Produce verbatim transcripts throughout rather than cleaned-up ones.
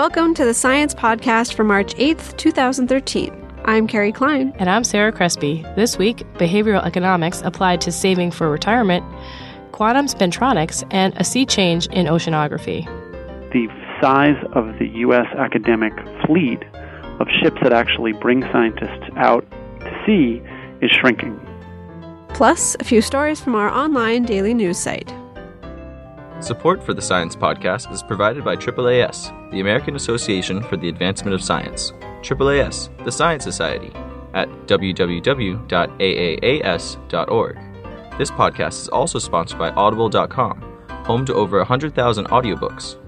Welcome to the Science Podcast for March eighth, twenty thirteen. I'm Carrie Klein. And I'm Sarah Crespi. This week, behavioral economics applied to saving for retirement, quantum spintronics, and a sea change in oceanography. The size of the U S academic fleet of ships that actually bring scientists out to sea is shrinking. Plus, a few stories from our online daily news site. Support for the Science Podcast is provided by triple A S, the American Association for the Advancement of Science. triple A S, the Science Society, at w w w dot a a a s dot org. This podcast is also sponsored by audible dot com, home to over one hundred thousand audiobooks.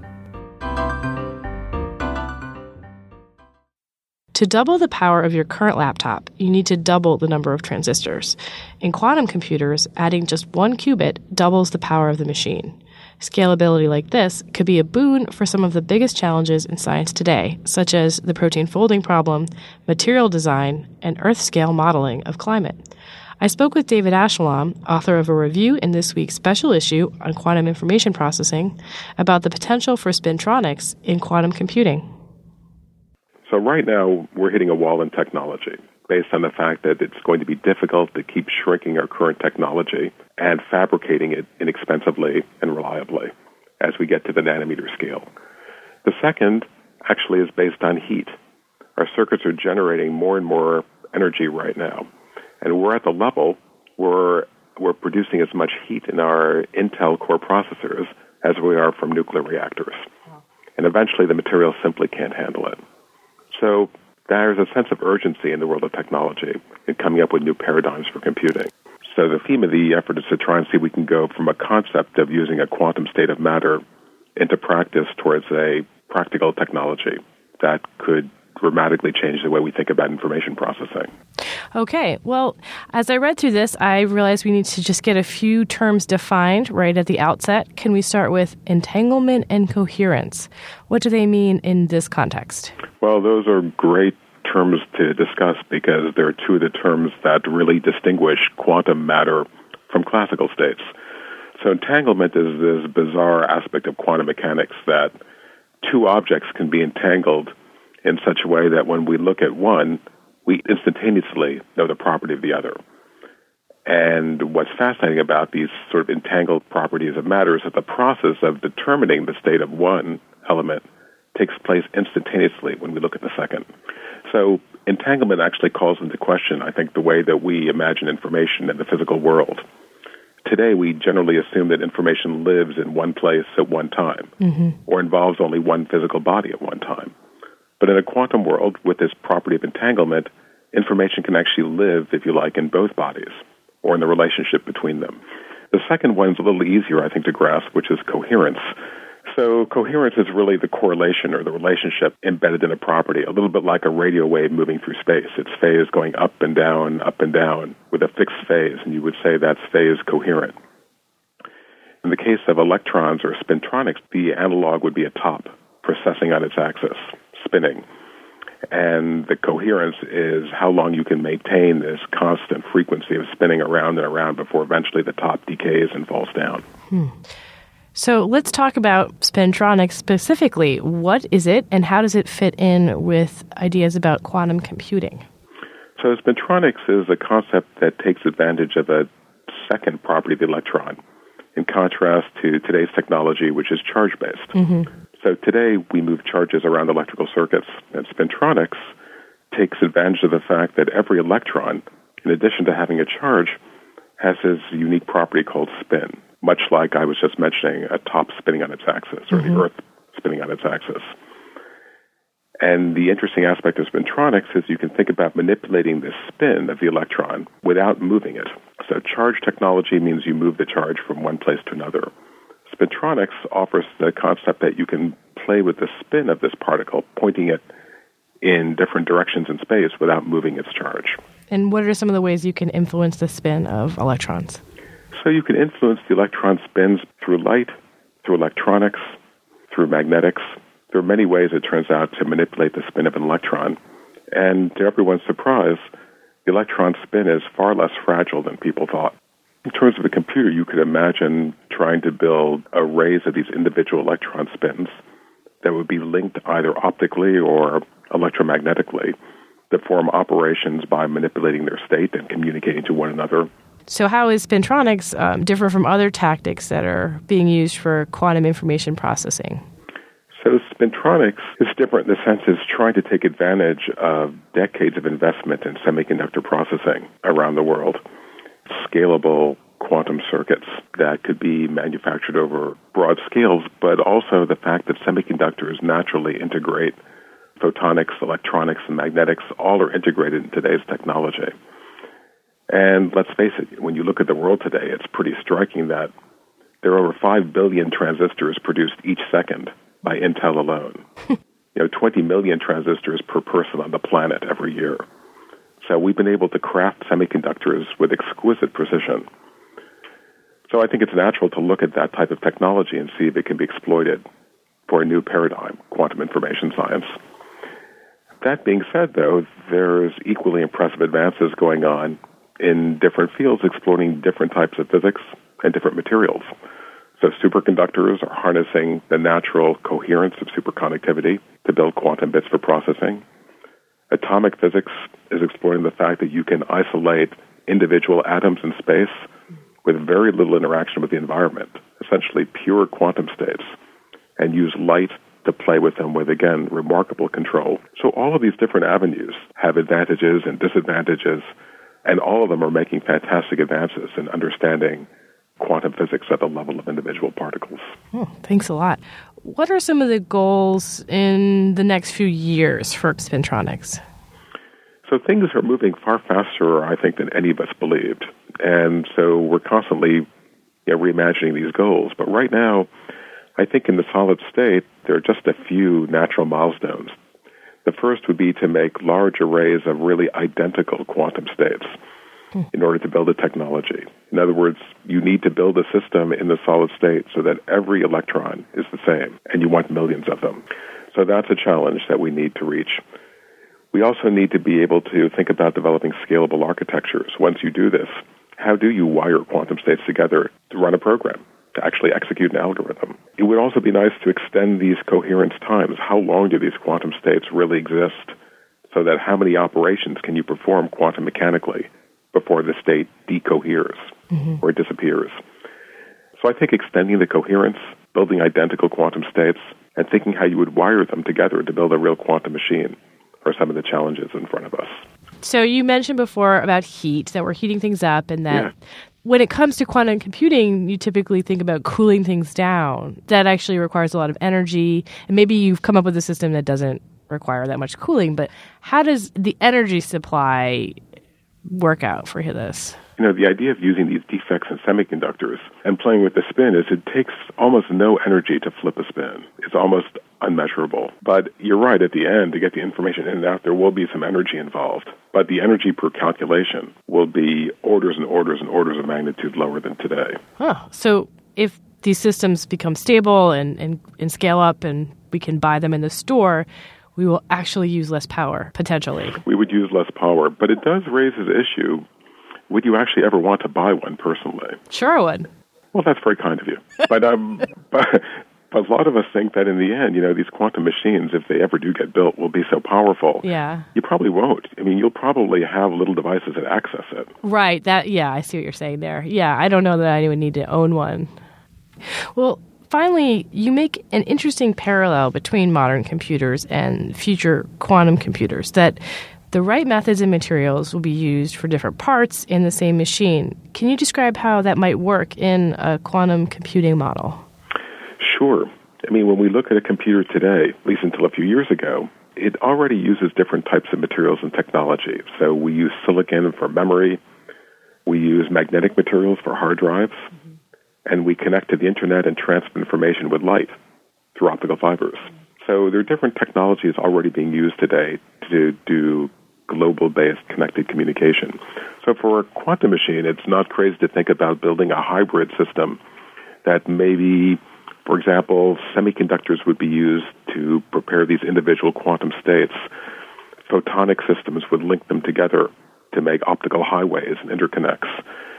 To double the power of your current laptop, you need to double the number of transistors. In quantum computers, adding just one qubit doubles the power of the machine. Scalability like this could be a boon for some of the biggest challenges in science today, such as the protein folding problem, material design, and Earth-scale modeling of climate. I spoke with David Ashelam, author of a review in this week's special issue on quantum information processing, about the potential for spintronics in quantum computing. So right now, we're hitting a wall in technology based on the fact that it's going to be difficult to keep shrinking our current technology and fabricating it inexpensively and reliably as we get to the nanometer scale. The second actually is based on heat. Our circuits are generating more and more energy right now, and we're at the level where we're producing as much heat in our Intel core processors as we are from nuclear reactors. And eventually the material simply can't handle it. So there's a sense of urgency in the world of technology in coming up with new paradigms for computing. So the theme of the effort is to try and see if we can go from a concept of using a quantum state of matter into practice towards a practical technology that could dramatically change the way we think about information processing. Okay, well, as I read through this, I realized we need to just get a few terms defined right at the outset. Can we start with entanglement and coherence? What do they mean in this context? Well, those are great terms to discuss because they're two of the terms that really distinguish quantum matter from classical states. So entanglement is this bizarre aspect of quantum mechanics that two objects can be entangled in such a way that when we look at one, we instantaneously know the property of the other. And what's fascinating about these sort of entangled properties of matter is that the process of determining the state of one element takes place instantaneously when we look at the second. So entanglement actually calls into question, I think, the way that we imagine information in the physical world. Today, we generally assume that information lives in one place at one time, mm-hmm. or involves only one physical body at one time. But in a quantum world, with this property of entanglement, information can actually live, if you like, in both bodies, or in the relationship between them. The second one is a little easier, I think, to grasp, which is coherence. So coherence is really the correlation or the relationship embedded in a property, a little bit like a radio wave moving through space. Its phase going up and down, up and down, with a fixed phase, and you would say that's phase coherent. In the case of electrons or spintronics, the analog would be a top precessing on its axis, spinning. And the coherence is how long you can maintain this constant frequency of spinning around and around before eventually the top decays and falls down. Hmm. So let's talk about spintronics specifically. What is it, and how does it fit in with ideas about quantum computing? So spintronics is a concept that takes advantage of a second property of the electron, in contrast to today's technology, which is charge-based. Mm-hmm. So today we move charges around electrical circuits, and spintronics takes advantage of the fact that every electron, in addition to having a charge, has this unique property called spin, much like I was just mentioning a top spinning on its axis, or mm-hmm. the Earth spinning on its axis. And the interesting aspect of spintronics is you can think about manipulating the spin of the electron without moving it. So charge technology means you move the charge from one place to another. Spintronics offers the concept that you can play with the spin of this particle, pointing it in different directions in space without moving its charge. And what are some of the ways you can influence the spin of electrons? So you can influence the electron spins through light, through electronics, through magnetics. There are many ways, it turns out, to manipulate the spin of an electron. And to everyone's surprise, the electron spin is far less fragile than people thought. In terms of a computer, you could imagine trying to build arrays of these individual electron spins that would be linked either optically or electromagnetically that form operations by manipulating their state and communicating to one another. So how is spintronics um, different from other tactics that are being used for quantum information processing? So spintronics is different in the sense it's trying to take advantage of decades of investment in semiconductor processing around the world. Scalable quantum circuits that could be manufactured over broad scales, but also the fact that semiconductors naturally integrate photonics, electronics, and magnetics, all are integrated in today's technology. And let's face it, when you look at the world today, it's pretty striking that there are over five billion transistors produced each second by Intel alone. you know, twenty million transistors per person on the planet every year. So we've been able to craft semiconductors with exquisite precision. So I think it's natural to look at that type of technology and see if it can be exploited for a new paradigm, quantum information science. That being said, though, there's equally impressive advances going on in different fields exploring different types of physics and different materials. So superconductors are harnessing the natural coherence of superconductivity to build quantum bits for processing. Atomic physics is exploring the fact that you can isolate individual atoms in space with very little interaction with the environment, essentially pure quantum states, and use light to play with them with, again, remarkable control. So all of these different avenues have advantages and disadvantages, and all of them are making fantastic advances in understanding quantum physics at the level of individual particles. Oh, thanks a lot. What are some of the goals in the next few years for spintronics? So things are moving far faster, I think, than any of us believed. And so we're constantly you know, reimagining these goals. But right now, I think in the solid state, there are just a few natural milestones. The first would be to make large arrays of really identical quantum states hmm. in order to build a technology. In other words, you need to build a system in the solid state so that every electron is the same, and you want millions of them. So that's a challenge that we need to reach. We also need to be able to think about developing scalable architectures. Once you do this, how do you wire quantum states together to run a program, to actually execute an algorithm? It would also be nice to extend these coherence times. How long do these quantum states really exist? So that how many operations can you perform quantum mechanically before the state decoheres mm-hmm. or disappears? So I think extending the coherence, building identical quantum states, and thinking how you would wire them together to build a real quantum machine are some of the challenges in front of us. So you mentioned before about heat, that we're heating things up, and that yeah. when it comes to quantum computing, you typically think about cooling things down. That actually requires a lot of energy, and maybe you've come up with a system that doesn't require that much cooling, but how does the energy supply work out for this? You know, the idea of using these defects in semiconductors and playing with the spin is it takes almost no energy to flip a spin. It's almost unmeasurable. But you're right, at the end, to get the information in and out, there will be some energy involved. But the energy per calculation will be orders and orders and orders of magnitude lower than today. Huh. So if these systems become stable and, and, and scale up and we can buy them in the store, we will actually use less power, potentially. We would use less power. But it does raise this issue. Would you actually ever want to buy one personally? Sure I would. Well, that's very kind of you. But, um, but, but a lot of us think that in the end, you know, these quantum machines, if they ever do get built, will be so powerful. Yeah. You probably won't. I mean, you'll probably have little devices that access it. Right. That. Yeah, I see what you're saying there. Yeah, I don't know that I would need to own one. Well, finally, you make an interesting parallel between modern computers and future quantum computers, that the right methods and materials will be used for different parts in the same machine. Can you describe how that might work in a quantum computing model? Sure. I mean, when we look at a computer today, at least until a few years ago, it already uses different types of materials and technology. So we use silicon for memory, we use magnetic materials for hard drives, mm-hmm. and we connect to the internet and transmit information with light through optical fibers. Mm-hmm. So there are different technologies already being used today to do global-based connected communication. So for a quantum machine, it's not crazy to think about building a hybrid system that maybe, for example, semiconductors would be used to prepare these individual quantum states. Photonic systems would link them together to make optical highways and interconnects.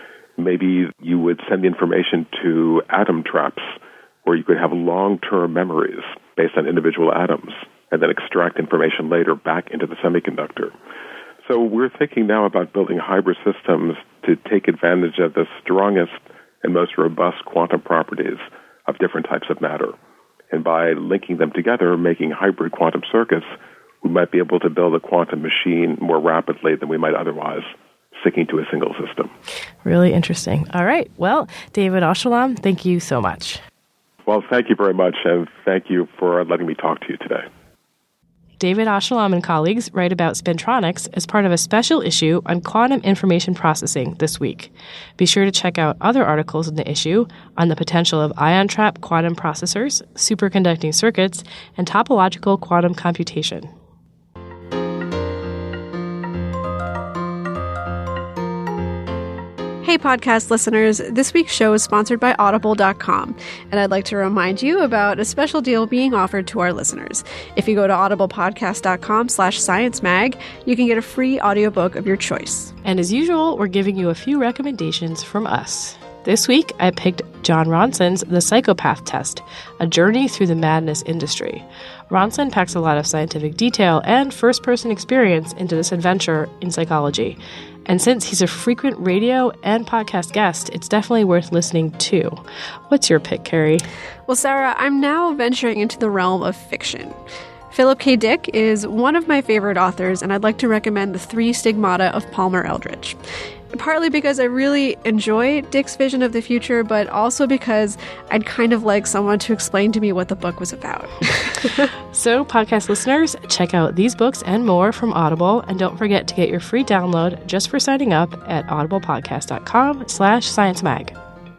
Maybe you would send information to atom traps where you could have long-term memories based on individual atoms and then extract information later back into the semiconductor. So we're thinking now about building hybrid systems to take advantage of the strongest and most robust quantum properties of different types of matter. And by linking them together, making hybrid quantum circuits, we might be able to build a quantum machine more rapidly than we might otherwise, sticking to a single system. Really interesting. All right. Well, David Aushallam, thank you so much. Well, thank you very much, and thank you for letting me talk to you today. David Aushallam and colleagues write about spintronics as part of a special issue on quantum information processing this week. Be sure to check out other articles in the issue on the potential of ion trap quantum processors, superconducting circuits, and topological quantum computation. Hey, podcast listeners, this week's show is sponsored by Audible dot com, and I'd like to remind you about a special deal being offered to our listeners. If you go to audiblepodcast dot com slash science mag, you can get a free audiobook of your choice. And as usual, we're giving you a few recommendations from us. This week, I picked Jon Ronson's The Psychopath Test, A Journey Through the Madness Industry. Ronson packs a lot of scientific detail and first-person experience into this adventure in psychology. And since he's a frequent radio and podcast guest, it's definitely worth listening to. What's your pick, Carrie? Well, Sarah, I'm now venturing into the realm of fiction. Philip K. Dick is one of my favorite authors, and I'd like to recommend The Three Stigmata of Palmer Eldritch. Partly because I really enjoy Dick's vision of the future, but also because I'd kind of like someone to explain to me what the book was about. So, podcast listeners, check out these books and more from Audible, and don't forget to get your free download just for signing up at audiblepodcast dot com slash science mag.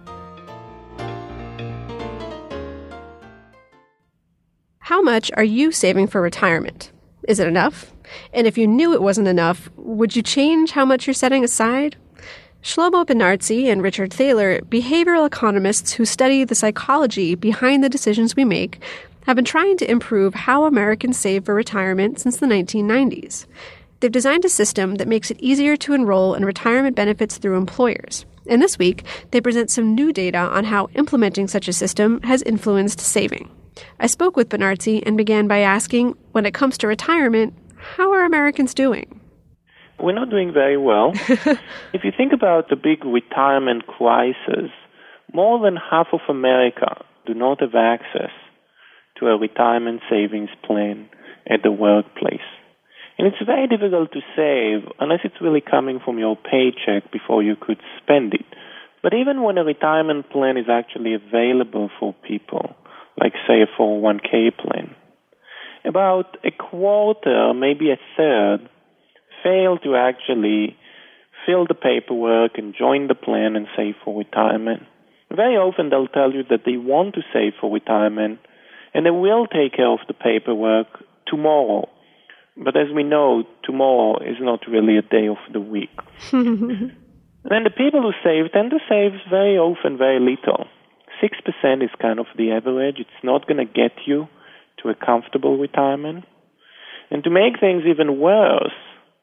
How much are you saving for retirement? Is it enough? And if you knew it wasn't enough, would you change how much you're setting aside? Shlomo Benartzi and Richard Thaler, behavioral economists who study the psychology behind the decisions we make, have been trying to improve how Americans save for retirement since the nineteen nineties. They've designed a system that makes it easier to enroll in retirement benefits through employers. And this week, they present some new data on how implementing such a system has influenced saving. I spoke with Benartzi and began by asking, when it comes to retirement, how are Americans doing? We're not doing very well. If you think about the big retirement crisis, more than half of America do not have access to a retirement savings plan at the workplace. And it's very difficult to save unless it's really coming from your paycheck before you could spend it. But even when a retirement plan is actually available for people, like, say, a four oh one k plan, about a quarter, maybe a third, fail to actually fill the paperwork and join the plan and save for retirement. Very often they'll tell you that they want to save for retirement and they will take care of the paperwork tomorrow. But as we know, tomorrow is not really a day of the week. And the people who save tend to save very often very little. six percent is kind of the average. It's not going to get you to a comfortable retirement. And to make things even worse,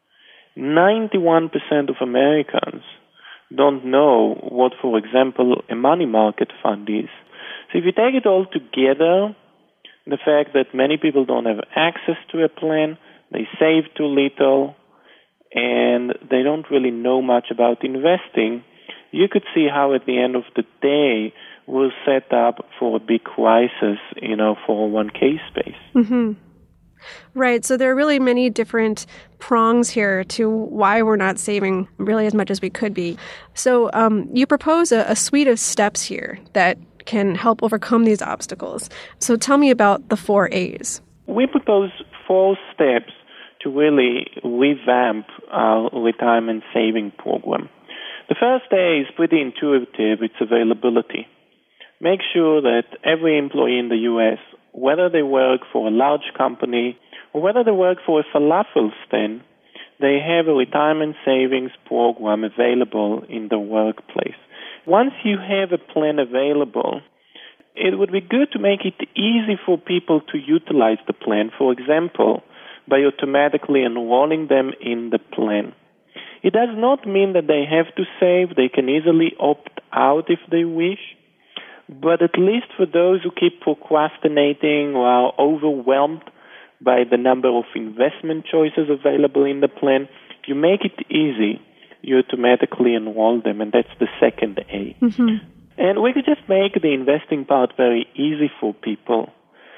ninety-one percent of Americans don't know what, for example, a money market fund is. So if you take it all together, the fact that many people don't have access to a plan, they save too little, and they don't really know much about investing, you could see how at the end of the day we're set up for a big crisis in our four oh one k space. Mm-hmm. Right. So there are really many different prongs here to why we're not saving really as much as we could be. So um, you propose a, a suite of steps here that can help overcome these obstacles. So tell me about the four A's. We propose four steps to really revamp our retirement saving program. The first A is pretty intuitive. It's availability. Make sure that every employee in the U S, whether they work for a large company or whether they work for a falafel stand, they have a retirement savings program available in the workplace. Once you have a plan available, it would be good to make it easy for people to utilize the plan, for example, by automatically enrolling them in the plan. It does not mean that they have to save. They can easily opt out if they wish. But at least for those who keep procrastinating or are overwhelmed by the number of investment choices available in the plan, you make it easy. You automatically enroll them, and that's the second A. Mm-hmm. And we could just make the investing part very easy for people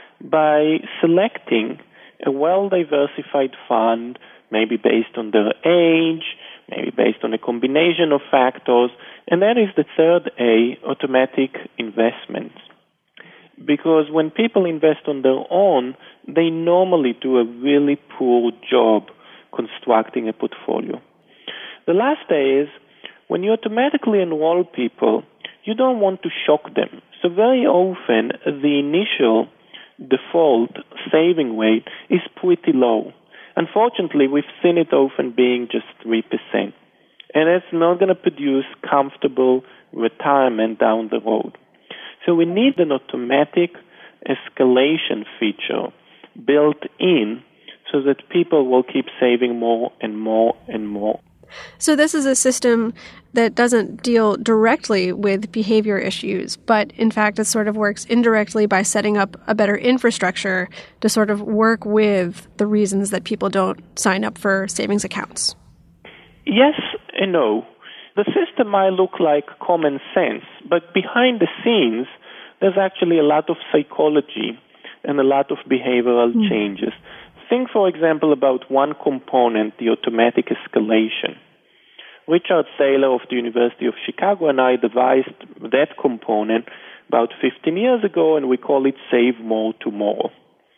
by selecting a well-diversified fund, maybe based on their age, maybe based on a combination of factors, and that is the third A, automatic investments. Because when people invest on their own, they normally do a really poor job constructing a portfolio. The last A is, when you automatically enroll people, you don't want to shock them. So very often, the initial default saving rate is pretty low. Unfortunately, we've seen it often being just three percent. And it's not going to produce comfortable retirement down the road. So we need an automatic escalation feature built in so that people will keep saving more and more and more. So this is a system that doesn't deal directly with behavior issues, but in fact it sort of works indirectly by setting up a better infrastructure to sort of work with the reasons that people don't sign up for savings accounts. Yes and no. The system might look like common sense, but behind the scenes, there's actually a lot of psychology and a lot of behavioral mm. changes. Think, for example, about one component, the automatic escalation. Richard Thaler of the University of Chicago and I devised that component about fifteen years ago, and we call it Save More Tomorrow.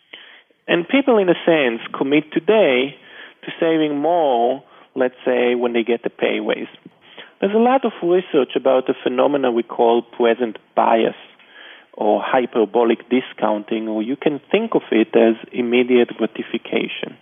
And people, in a sense, commit today to saving more, let's say, when they get a pay raise. There's a lot of research about a phenomenon we call present bias, or hyperbolic discounting, or you can think of it as immediate gratification.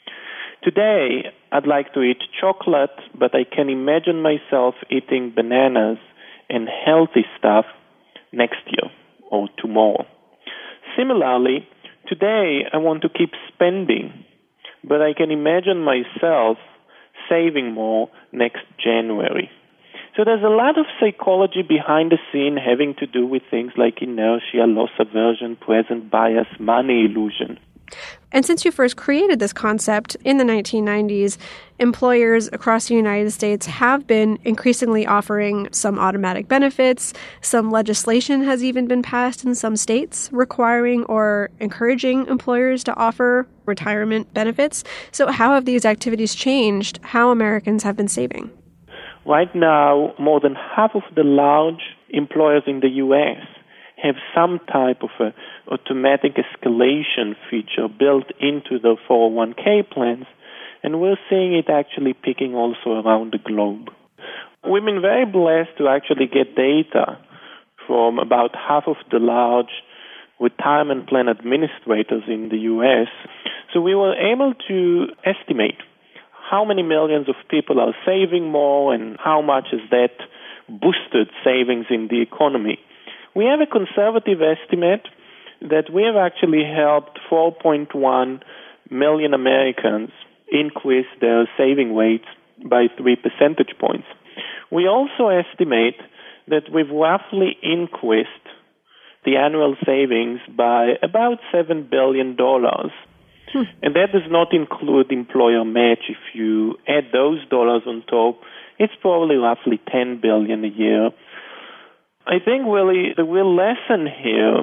Today, I'd like to eat chocolate, but I can imagine myself eating bananas and healthy stuff next year or tomorrow. Similarly, today I want to keep spending, but I can imagine myself saving more next January. So there's a lot of psychology behind the scene having to do with things like inertia, loss aversion, present bias, money illusion. And since you first created this concept in the nineteen nineties, employers across the United States have been increasingly offering some automatic benefits. Some legislation has even been passed in some states requiring or encouraging employers to offer retirement benefits. So how have these activities changed how Americans have been saving? Right now, more than half of the large employers in the U S have some type of a automatic escalation feature built into their four oh one k plans, and we're seeing it actually picking also around the globe. We've been very blessed to actually get data from about half of the large retirement plan administrators in the U S, so we were able to estimate how many millions of people are saving more and how much has that boosted savings in the economy. We have a conservative estimate that we have actually helped four point one million Americans increase their saving rates by three percentage points. We also estimate that we've roughly increased the annual savings by about seven billion dollars. Hmm. And that does not include employer match. If you add those dollars on top, it's probably roughly ten billion dollars a year. I think really the real lesson here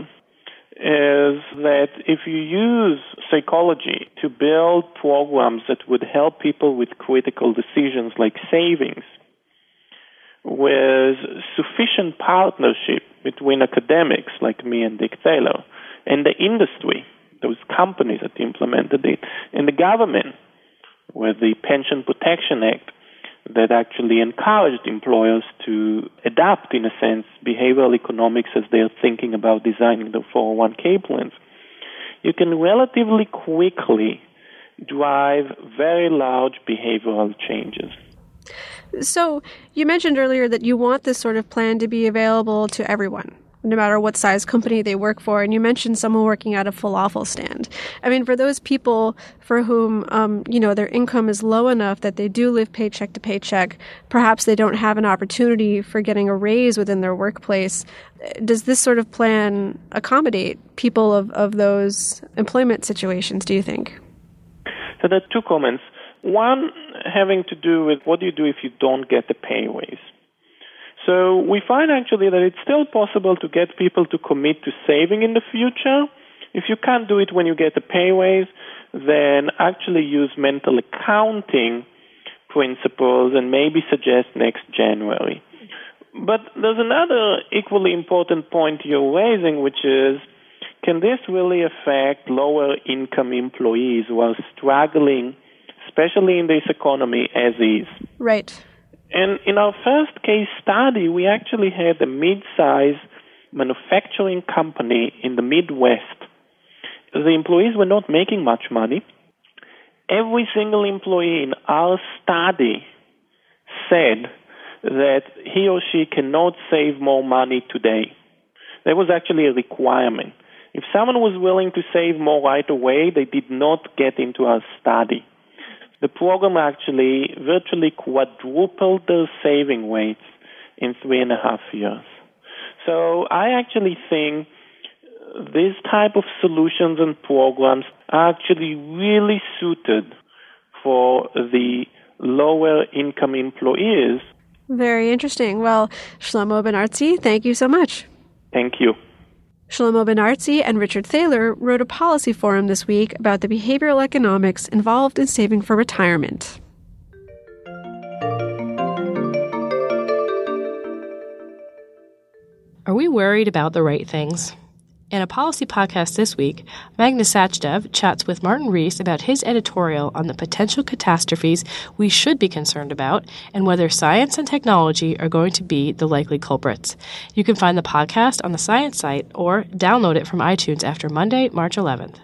is that if you use psychology to build programs that would help people with critical decisions like savings, with sufficient partnership between academics like me and Dick Thaler and the industry, those companies that implemented it, and the government with the Pension Protection Act that actually encouraged employers to adapt, in a sense, behavioral economics as they're thinking about designing their four oh one k plans, you can relatively quickly drive very large behavioral changes. So you mentioned earlier that you want this sort of plan to be available to everyone. no matter what size company they work for. And you mentioned someone working at a falafel stand. I mean, for those people for whom, um, you know, their income is low enough that they do live paycheck to paycheck, perhaps they don't have an opportunity for getting a raise within their workplace. Does this sort of plan accommodate people of, of those employment situations, do you think? So there are two comments. One having to do with what do you do if you don't get the pay raise? So we find actually that it's still possible to get people to commit to saving in the future. If you can't do it when you get the pay raise, then actually use mental accounting principles and maybe suggest next January. But there's another equally important point you're raising, which is, can this really affect lower income employees who are struggling, especially in this economy as is? Right. And in our first case study, we actually had a mid-sized manufacturing company in the Midwest. The employees were not making much money. Every single employee in our study said that he or she cannot save more money today. That was actually a requirement. If someone was willing to save more right away, they did not get into our study. The program actually virtually quadrupled their saving rates in three and a half years. So I actually think these type of solutions and programs are actually really suited for the lower income employees. Very interesting. Well, Shlomo Ben-Artzi, thank you so much. Thank you. Shlomo Ben-Artzi and Richard Thaler wrote a policy forum this week about the behavioral economics involved in saving for retirement. Are we worried about the right things? In a policy podcast this week, Magnus Sachdev chats with Martin Rees about his editorial on the potential catastrophes we should be concerned about and whether science and technology are going to be the likely culprits. You can find the podcast on the Science site or download it from iTunes after Monday, March eleventh.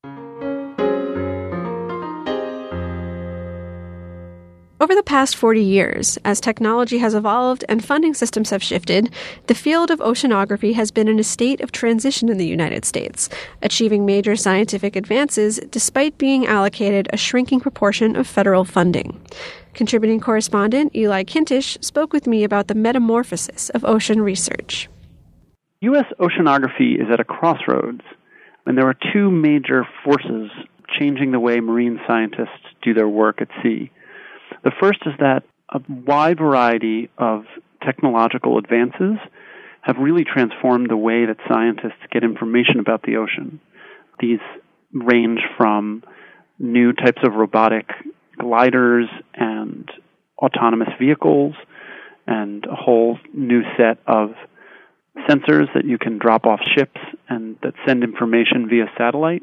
Over the past forty years, as technology has evolved and funding systems have shifted, the field of oceanography has been in a state of transition in the United States, achieving major scientific advances despite being allocated a shrinking proportion of federal funding. Contributing correspondent Eli Kintish spoke with me about the metamorphosis of ocean research. U S oceanography is at a crossroads, and there are two major forces changing the way marine scientists do their work at sea. The first is that a wide variety of technological advances have really transformed the way that scientists get information about the ocean. These range from new types of robotic gliders and autonomous vehicles and a whole new set of sensors that you can drop off ships and that send information via satellite,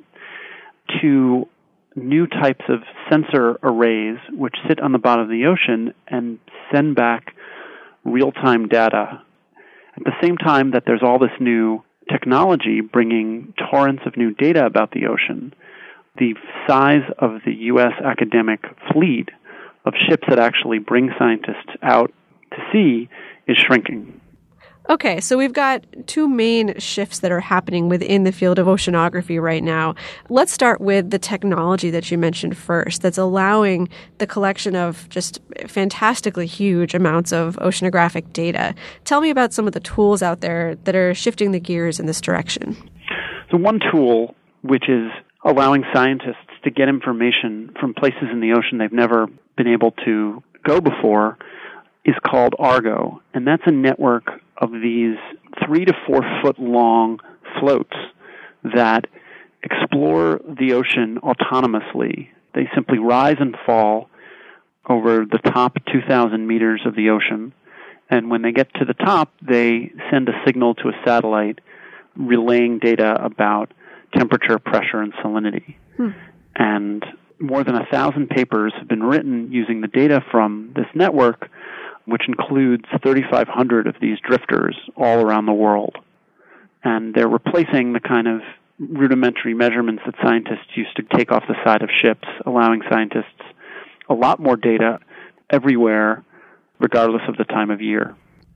to new types of sensor arrays which sit on the bottom of the ocean and send back real-time data. At the same time that there's all this new technology bringing torrents of new data about the ocean, the size of the U S academic fleet of ships that actually bring scientists out to sea is shrinking. Okay, so we've got two main shifts that are happening within the field of oceanography right now. Let's start with the technology that you mentioned first that's allowing the collection of just fantastically huge amounts of oceanographic data. Tell me about some of the tools out there that are shifting the gears in this direction. So one tool, which is allowing scientists to get information from places in the ocean they've never been able to go before, is called Argo, and that's a network of these three to four foot long floats that explore the ocean autonomously. They simply rise and fall over the top two thousand meters of the ocean, and when they get to the top, they send a signal to a satellite relaying data about temperature, pressure, and salinity. Hmm. And more than a thousand papers have been written using the data from this network, which includes thirty-five hundred of these drifters all around the world. And they're replacing the kind of rudimentary measurements that scientists used to take off the side of ships, allowing scientists a lot more data everywhere, regardless of the time of year.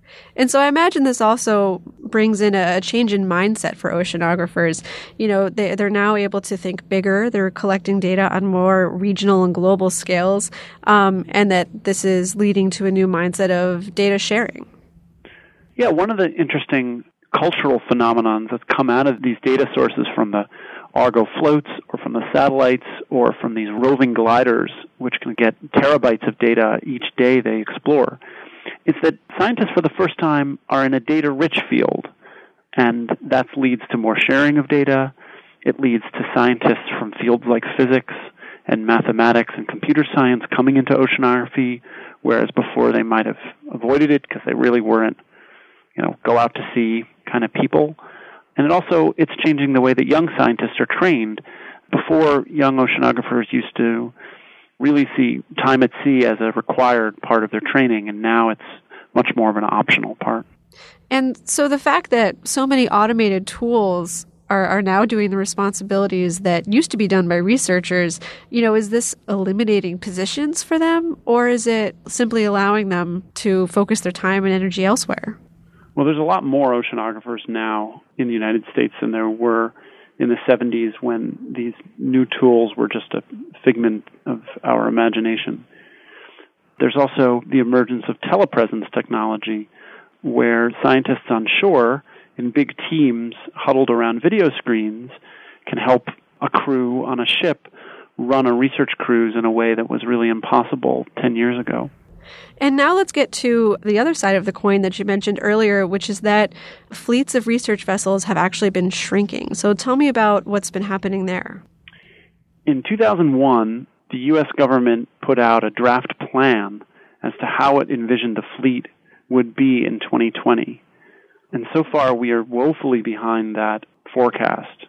And so I imagine this also brings in a change in mindset for oceanographers. You know, they, they're now able to think bigger. They're collecting data on more regional and global scales, um, and that this is leading to a new mindset of data sharing. Yeah, one of the interesting cultural phenomenons that's come out of these data sources from the Argo floats or from the satellites or from these roving gliders, which can get terabytes of data each day they explore, is that scientists for the first time are in a data-rich field, and that leads to more sharing of data. It leads to scientists from fields like physics and mathematics and computer science coming into oceanography, whereas before they might have avoided it because they really weren't, you know, go out to sea kind of people. And it also, it's changing the way that young scientists are trained. Before, young oceanographers used to really see time at sea as a required part of their training, and now it's much more of an optional part. And so the fact that so many automated tools are, are now doing the responsibilities that used to be done by researchers, you know, is this eliminating positions for them, or is it simply allowing them to focus their time and energy elsewhere? Well, there's a lot more oceanographers now in the United States than there were in the seventies when these new tools were just a figment of our imagination. There's also the emergence of telepresence technology, where scientists on shore in big teams huddled around video screens can help a crew on a ship run a research cruise in a way that was really impossible ten years ago. And now let's get to the other side of the coin that you mentioned earlier, which is that fleets of research vessels have actually been shrinking. So tell me about what's been happening there. In two thousand one, the U S government put out a draft plan as to how it envisioned the fleet would be in twenty twenty. And so far, we are woefully behind that forecast.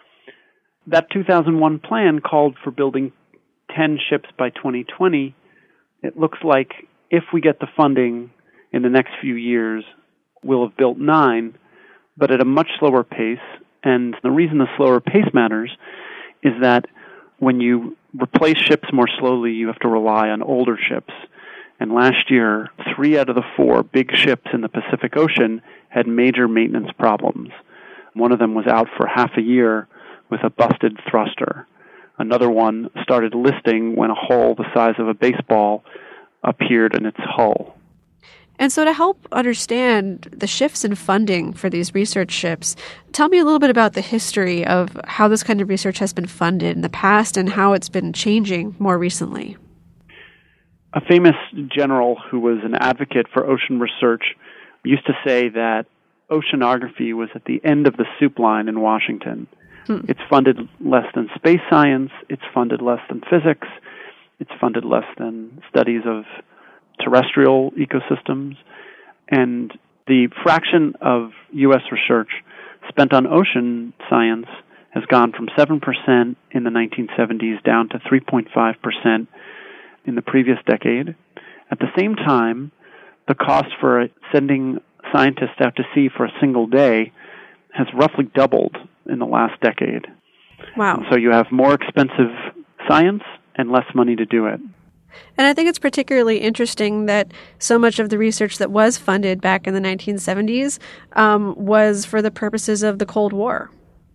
That two thousand one plan called for building ten ships by twenty twenty. It looks like if we get the funding in the next few years, we'll have built nine, but at a much slower pace. And the reason the slower pace matters is that when you replace ships more slowly, you have to rely on older ships. And last year, three out of the four big ships in the Pacific Ocean had major maintenance problems. One of them was out for half a year with a busted thruster. Another one started listing when a hole the size of a baseball appeared in its hull. And so to help understand the shifts in funding for these research ships, tell me a little bit about the history of how this kind of research has been funded in the past and how it's been changing more recently. A famous general who was an advocate for ocean research used to say that oceanography was at the end of the soup line in Washington. Hmm. It's funded less than space science, it's funded less than physics, it's funded less than studies of terrestrial ecosystems, and the fraction of U S research spent on ocean science has gone from seven percent in the nineteen seventies down to three point five percent in the previous decade. At the same time, the cost for sending scientists out to sea for a single day has roughly doubled in the last decade. Wow. And so you have more expensive science and less money to do it. And I think it's particularly interesting that so much of the research that was funded back in the nineteen seventies um, was for the purposes of the Cold War.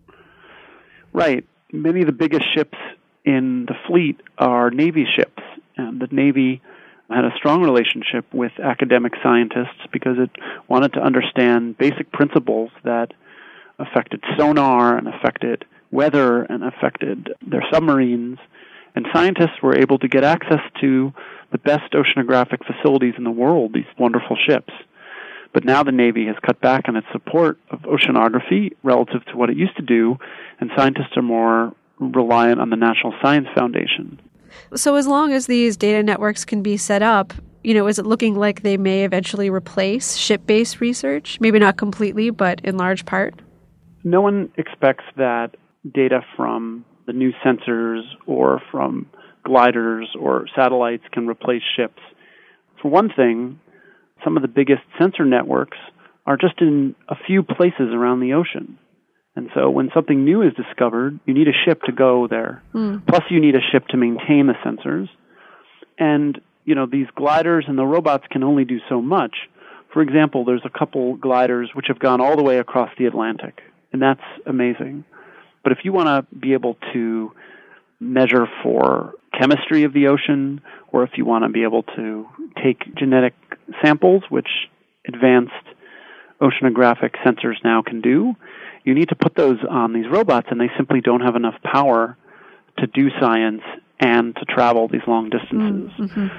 Right. Many of the biggest ships in the fleet are Navy ships. And the Navy had a strong relationship with academic scientists because it wanted to understand basic principles that affected sonar and affected weather and affected their submarines. And scientists were able to get access to the best oceanographic facilities in the world, these wonderful ships. But now the Navy has cut back on its support of oceanography relative to what it used to do, and scientists are more reliant on the National Science Foundation. So as long as these data networks can be set up, you know, is it looking like they may eventually replace ship-based research? Maybe not completely, but in large part? No one expects that data from the new sensors or from gliders or satellites can replace ships. For one thing, some of the biggest sensor networks are just in a few places around the ocean. And so when something new is discovered, you need a ship to go there. Mm. Plus you need a ship to maintain the sensors. And, you know, these gliders and the robots can only do so much. For example, there's a couple gliders which have gone all the way across the Atlantic, and that's amazing. But if you want to be able to measure for chemistry of the ocean, or if you want to be able to take genetic samples, which advanced oceanographic sensors now can do, you need to put those on these robots, and they simply don't have enough power to do science and to travel these long distances. Mm-hmm.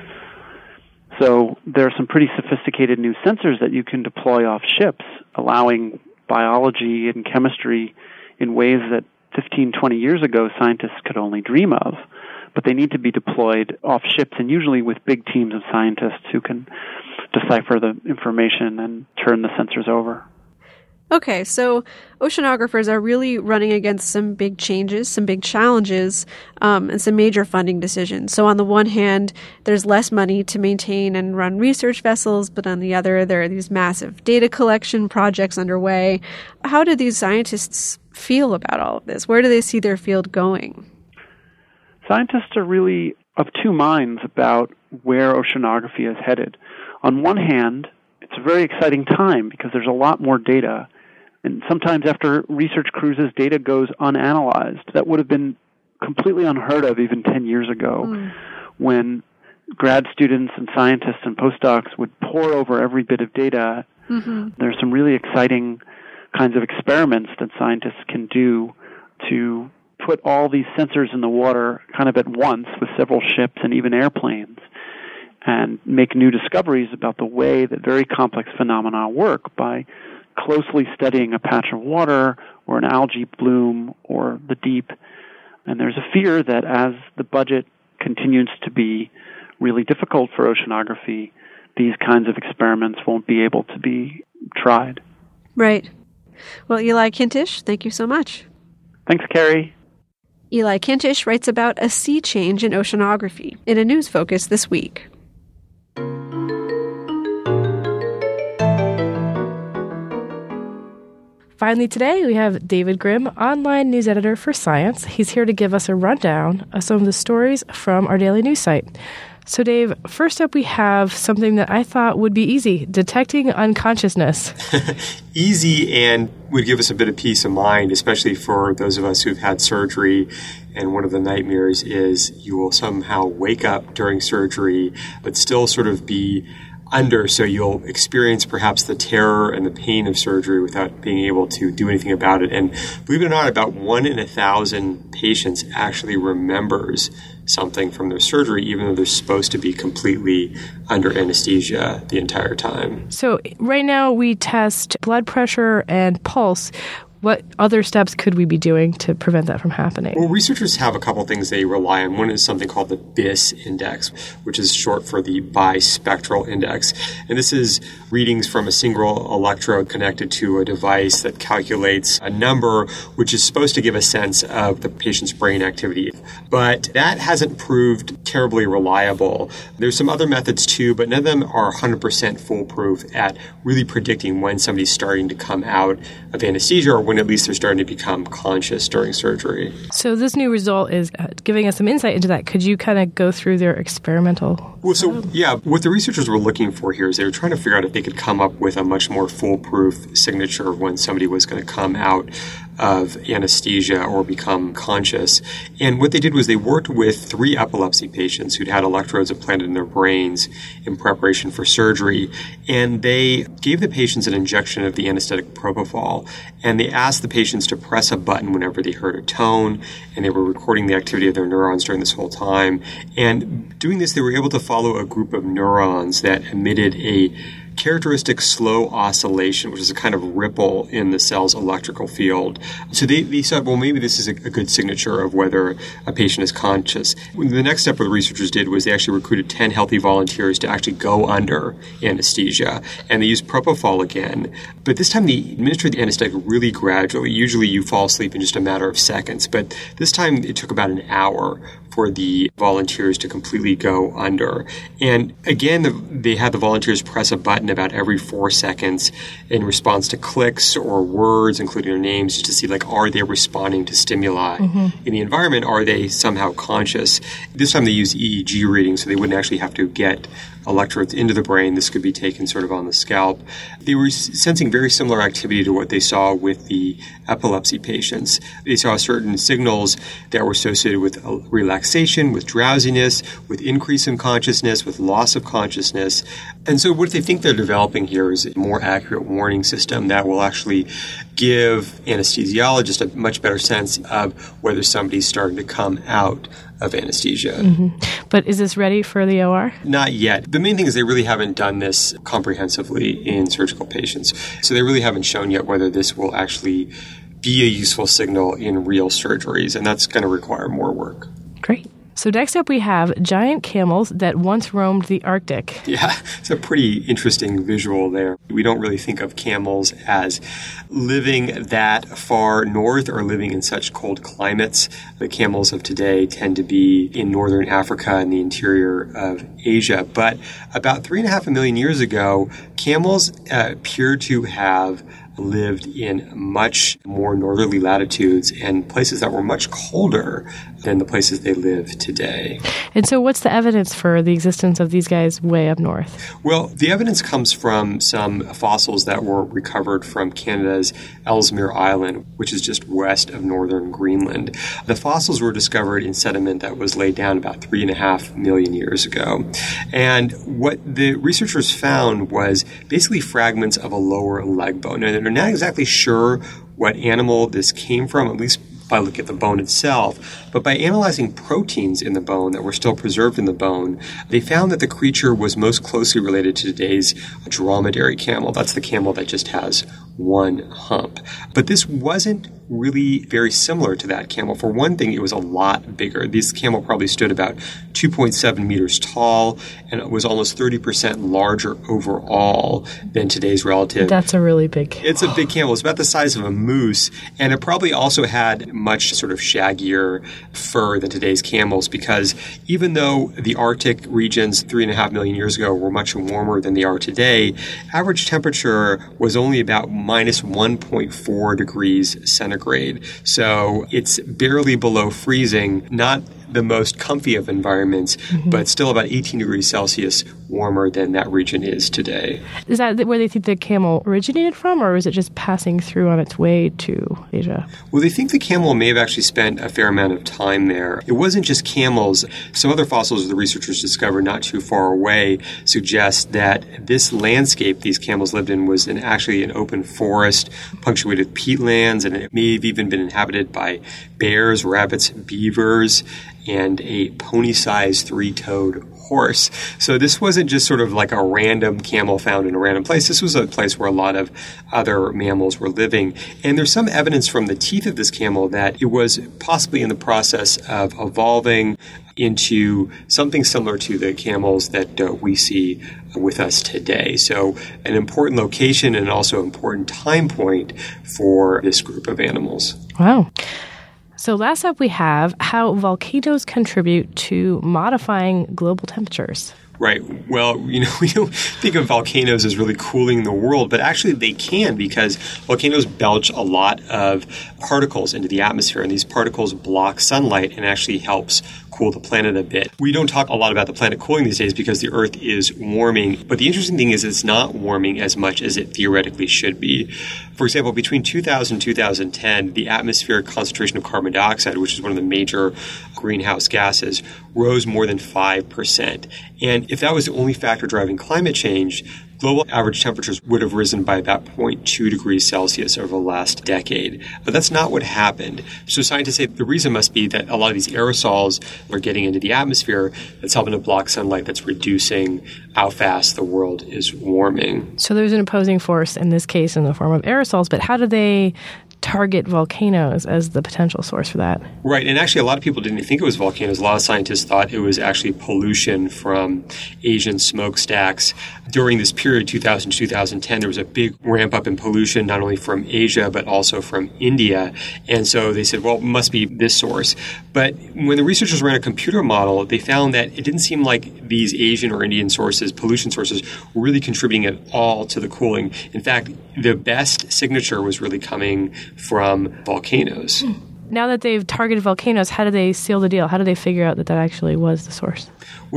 So there are some pretty sophisticated new sensors that you can deploy off ships, allowing biology and chemistry in ways that fifteen, twenty years ago scientists could only dream of. But they need to be deployed off ships, and usually with big teams of scientists who can decipher the information and turn the sensors over. Okay, so oceanographers are really running against some big changes, some big challenges, um, and some major funding decisions. So on the one hand, there's less money to maintain and run research vessels, but on the other, there are these massive data collection projects underway. How do these scientists feel about all of this? Where do they see their field going? Scientists are really of two minds about where oceanography is headed. On one hand, it's a very exciting time because there's a lot more data. And sometimes after research cruises, data goes unanalyzed. That would have been completely unheard of even ten years ago, mm. when grad students and scientists and postdocs would pore over every bit of data. Mm-hmm. There's some really exciting kinds of experiments that scientists can do to put all these sensors in the water kind of at once with several ships and even airplanes, and make new discoveries about the way that very complex phenomena work by closely studying a patch of water or an algae bloom or the deep. And there's a fear that as the budget continues to be really difficult for oceanography, these kinds of experiments won't be able to be tried. Right. Well, Eli Kintish, thank you so much. Thanks, Carrie. Eli Kintish writes about a sea change in oceanography in a news focus this week. Finally today, we have David Grimm, online news editor for Science. He's here to give us a rundown of some of the stories from our daily news site. So, Dave, first up we have something that I thought would be easy, detecting unconsciousness. Easy, and would give us a bit of peace of mind, especially for those of us who've had surgery. And one of the nightmares is you will somehow wake up during surgery, but still sort of be under, so you'll experience perhaps the terror and the pain of surgery without being able to do anything about it. And believe it or not, about one in a thousand patients actually remembers something from their surgery, even though they're supposed to be completely under anesthesia the entire time. So right now we test blood pressure and pulse. What other steps could we be doing to prevent that from happening? Well, researchers have a couple things they rely on. One is something called the B I S index, which is short for the bispectral index. And this is readings from a single electrode connected to a device that calculates a number which is supposed to give a sense of the patient's brain activity. But that hasn't proved terribly reliable. There's some other methods too, but none of them are one hundred percent foolproof at really predicting when somebody's starting to come out of anesthesia or when at least they're starting to become conscious during surgery. So this new result is giving us some insight into that. Could you kind of go through their experimental? Well, so yeah, what the researchers were looking for here is they were trying to figure out if they could come up with a much more foolproof signature when somebody was going to come out of anesthesia or become conscious. And what they did was they worked with three epilepsy patients who'd had electrodes implanted in their brains in preparation for surgery. And they gave the patients an injection of the anesthetic propofol. And they asked the patients to press a button whenever they heard a tone. And they were recording the activity of their neurons during this whole time. And doing this, they were able to follow a group of neurons that emitted a characteristic slow oscillation, which is a kind of ripple in the cell's electrical field. So they, they said, well, maybe this is a, a good signature of whether a patient is conscious. The next step what the researchers did was they actually recruited ten healthy volunteers to actually go under anesthesia, and they used propofol again. But this time they administered the anesthetic really gradually. Usually you fall asleep in just a matter of seconds, but this time it took about an hour for the volunteers to completely go under. And again, the, they had the volunteers press a button about every four seconds in response to clicks or words, including their names, just to see, like, are they responding to stimuli mm-hmm. in the environment? Are they somehow conscious? This time they used E E G readings, so they wouldn't actually have to get electrodes into the brain. This could be taken sort of on the scalp. They were sensing very similar activity to what they saw with the epilepsy patients. They saw certain signals that were associated with relaxation, with drowsiness, with increase in consciousness, with loss of consciousness. And so what they think they're developing here is a more accurate warning system that will actually give anesthesiologists a much better sense of whether somebody's starting to come out of anesthesia. Mm-hmm. But is this ready for the O R? Not yet. The main thing is they really haven't done this comprehensively in surgical patients. So they really haven't shown yet whether this will actually be a useful signal in real surgeries, and that's going to require more work. Great. So next up we have giant camels that once roamed the Arctic. Yeah, it's a pretty interesting visual there. We don't really think of camels as living that far north or living in such cold climates. The camels of today tend to be in northern Africa and the interior of Asia. But about three and a half a million years ago, camels uh, appear to have lived in much more northerly latitudes and places that were much colder than the places they live today. And so what's the evidence for the existence of these guys way up north? Well, the evidence comes from some fossils that were recovered from Canada's Ellesmere Island, which is just west of northern Greenland. The fossils were discovered in sediment that was laid down about three and a half million years ago. And what the researchers found was basically fragments of a lower leg bone. Now, they're not exactly sure what animal this came from, at least by looking at the bone itself, but by analyzing proteins in the bone that were still preserved in the bone, they found that the creature was most closely related to today's dromedary camel. That's the camel that just has one hump. But this wasn't really very similar to that camel. For one thing, it was a lot bigger. This camel probably stood about two point seven meters tall, and it was almost thirty percent larger overall than today's relative. That's a really big camel. It's a big camel. It's about the size of a moose, and it probably also had much sort of shaggier fur than today's camels, because even though the Arctic regions three and a half million years ago were much warmer than they are today, average temperature was only about minus one point four degrees centigrade. So it's barely below freezing, not the most comfy of environments, mm-hmm. but still about eighteen degrees Celsius warmer than that region is today. Is that where they think the camel originated from, or is it just passing through on its way to Asia? Well, they think the camel may have actually spent a fair amount of time there. It wasn't just camels. Some other fossils the researchers discovered not too far away suggest that this landscape these camels lived in was an, actually an open forest punctuated with peatlands, and it may have even been inhabited by bears, rabbits, beavers, and a pony-sized three-toed horse. So this wasn't just sort of like a random camel found in a random place. This was a place where a lot of other mammals were living. And there's some evidence from the teeth of this camel that it was possibly in the process of evolving into something similar to the camels that uh, we see with us today. So an important location and also an important time point for this group of animals. Wow. So last up we have how volcanoes contribute to modifying global temperatures. Right. Well, you know, we don't think of volcanoes as really cooling the world, but actually they can, because volcanoes belch a lot of particles into the atmosphere, and these particles block sunlight and actually helps cool the planet a bit. We don't talk a lot about the planet cooling these days because the Earth is warming, but the interesting thing is it's not warming as much as it theoretically should be. For example, between two thousand and two thousand ten, the atmospheric concentration of carbon dioxide, which is one of the major greenhouse gases, rose more than five percent. And if that was the only factor driving climate change, global average temperatures would have risen by about zero point two degrees Celsius over the last decade. But that's not what happened. So scientists say the reason must be that a lot of these aerosols are getting into the atmosphere that's helping to block sunlight, that's reducing how fast the world is warming. So there's an opposing force in this case in the form of aerosols, but how do they target volcanoes as the potential source for that? Right, and actually a lot of people didn't think it was volcanoes. A lot of scientists thought it was actually pollution from Asian smokestacks. During this period, two thousand to two thousand ten, there was a big ramp up in pollution, not only from Asia, but also from India. And so they said, well, it must be this source. But when the researchers ran a computer model, they found that it didn't seem like these Asian or Indian sources, pollution sources, were really contributing at all to the cooling. In fact, the best signature was really coming from volcanoes. Now that they've targeted volcanoes, how do they seal the deal? How do they figure out that that actually was the source? Well,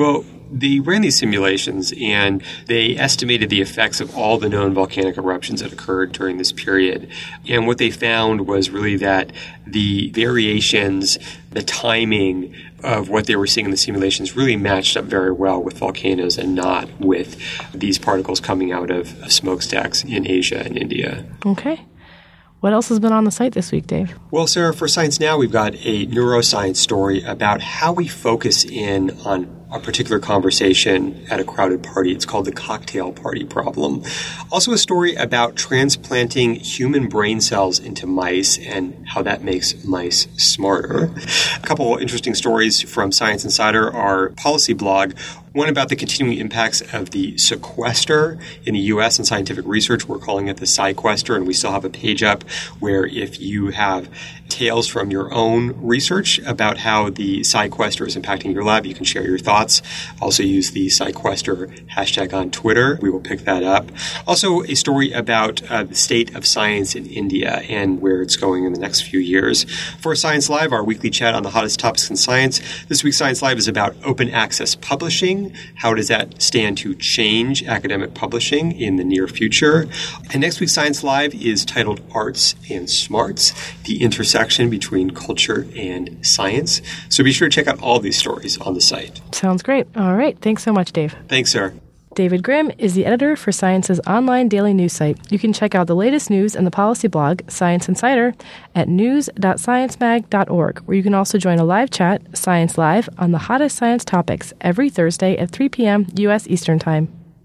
they ran these simulations and they estimated the effects of all the known volcanic eruptions that occurred during this period. And what they found was really that the variations, the timing of what they were seeing in the simulations really matched up very well with volcanoes and not with these particles coming out of smokestacks in Asia and India. Okay. What else has been on the site this week, Dave? Well, Sarah, for Science Now, we've got a neuroscience story about how we focus in on a particular conversation at a crowded party. It's called the cocktail party problem. Also a story about transplanting human brain cells into mice and how that makes mice smarter. A couple of interesting stories from Science Insider, our policy blog. One about the continuing impacts of the sequester in the U S and scientific research. We're calling it the SciQuester, and we still have a page up where if you have tales from your own research about how the SciQuester is impacting your lab, you can share your thoughts. Also use the SciQuester hashtag on Twitter. We will pick that up. Also a story about uh, the state of science in India and where it's going in the next few years. For Science Live, our weekly chat on the hottest topics in science, this week's Science Live is about open access publishing. How does that stand to change academic publishing in the near future? And next week's Science Live is titled Arts and Smarts, the intersection between culture and science. So be sure to check out all these stories on the site. Sounds great. All right. Thanks so much, Dave. Thanks, Sarah. David Grimm is the editor for Science's online daily news site. You can check out the latest news in the policy blog, Science Insider, at news dot science mag dot org, where you can also join a live chat, Science Live, on the hottest science topics every Thursday at three p.m. U S Eastern Time.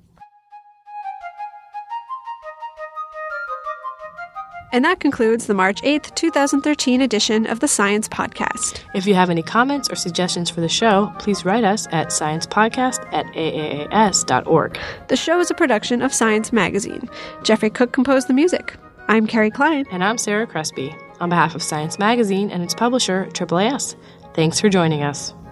And that concludes the March eighth, twenty thirteen edition of the Science Podcast. If you have any comments or suggestions for the show, please write us at sciencepodcast at a a a s dot org. The show is a production of Science Magazine. Jeffrey Cook composed the music. I'm Carrie Klein. And I'm Sarah Crespi. On behalf of Science Magazine and its publisher, Triple A S, thanks for joining us.